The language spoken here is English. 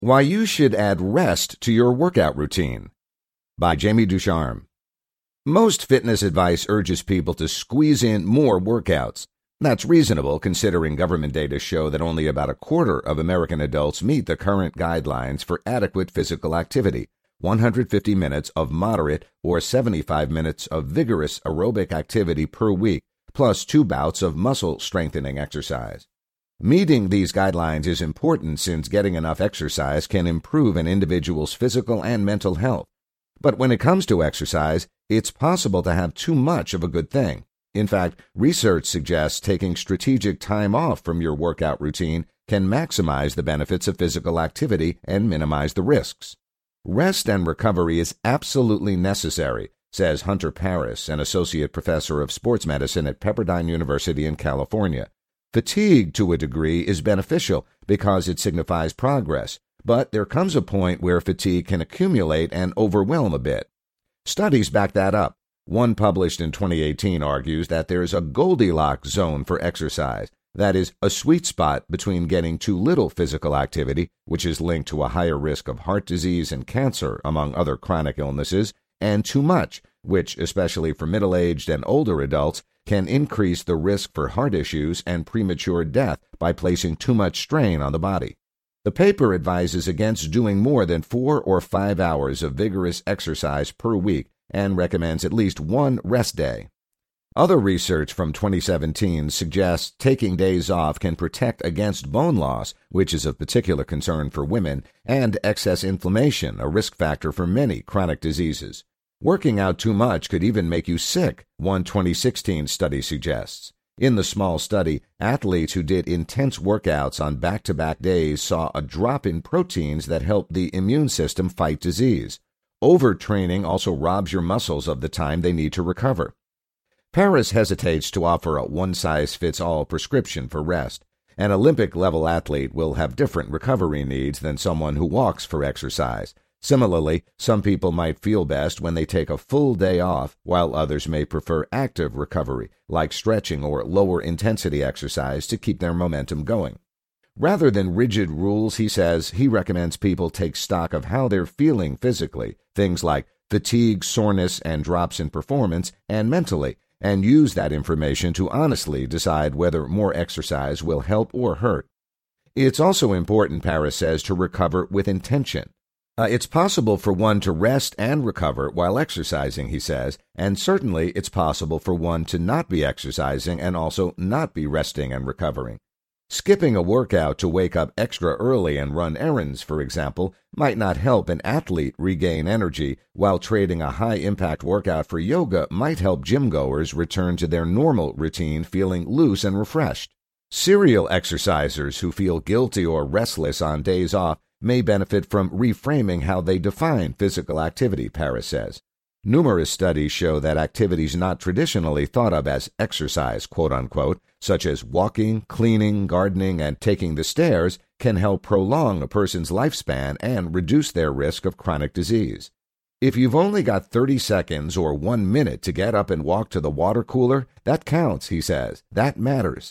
Why you should add rest to your workout routine, by Jamie Ducharme. Most fitness advice urges people to squeeze in more workouts. That's reasonable considering government data show that only about a quarter of American adults meet the current guidelines for adequate physical activity, 150 minutes of moderate or 75 minutes of vigorous aerobic activity per week, plus 2 bouts of muscle strengthening exercise. Meeting these guidelines is important since getting enough exercise can improve an individual's physical and mental health. But when it comes to exercise, it's possible to have too much of a good thing. In fact, research suggests taking strategic time off from your workout routine can maximize the benefits of physical activity and minimize the risks. Rest and recovery is absolutely necessary, says Hunter Paris, an associate professor of sports medicine at Pepperdine University in California. Fatigue, to a degree, is beneficial because it signifies progress, but there comes a point where fatigue can accumulate and overwhelm a bit. Studies back that up. One published in 2018 argues that there's a Goldilocks zone for exercise, that is, a sweet spot between getting too little physical activity, which is linked to a higher risk of heart disease and cancer, among other chronic illnesses, and too much, which, especially for middle-aged and older adults, can increase the risk for heart issues and premature death by placing too much strain on the body. The paper advises against doing more than 4 or 5 hours of vigorous exercise per week and recommends at least 1 rest day. Other research from 2017 suggests taking days off can protect against bone loss, which is of particular concern for women, and excess inflammation, a risk factor for many chronic diseases. Working out too much could even make you sick, one 2016 study suggests. In the small study, athletes who did intense workouts on back-to-back days saw a drop in proteins that help the immune system fight disease. Overtraining also robs your muscles of the time they need to recover. Paris hesitates to offer a one-size-fits-all prescription for rest. An Olympic-level athlete will have different recovery needs than someone who walks for exercise. Similarly, some people might feel best when they take a full day off, while others may prefer active recovery, like stretching or lower-intensity exercise to keep their momentum going. Rather than rigid rules, he says, he recommends people take stock of how they're feeling physically, things like fatigue, soreness, and drops in performance, and mentally, and use that information to honestly decide whether more exercise will help or hurt. It's also important, Paris says, to recover with intention. It's possible for one to rest and recover while exercising, he says, and certainly it's possible for one to not be exercising and also not be resting and recovering. Skipping a workout to wake up extra early and run errands, for example, might not help an athlete regain energy, while trading a high-impact workout for yoga might help gym-goers return to their normal routine feeling loose and refreshed. Serial exercisers who feel guilty or restless on days off may benefit from reframing how they define physical activity, Paris says. Numerous studies show that activities not traditionally thought of as exercise, quote-unquote, such as walking, cleaning, gardening, and taking the stairs, can help prolong a person's lifespan and reduce their risk of chronic disease. If you've only got 30 seconds or 1 minute to get up and walk to the water cooler, that counts, he says. That matters.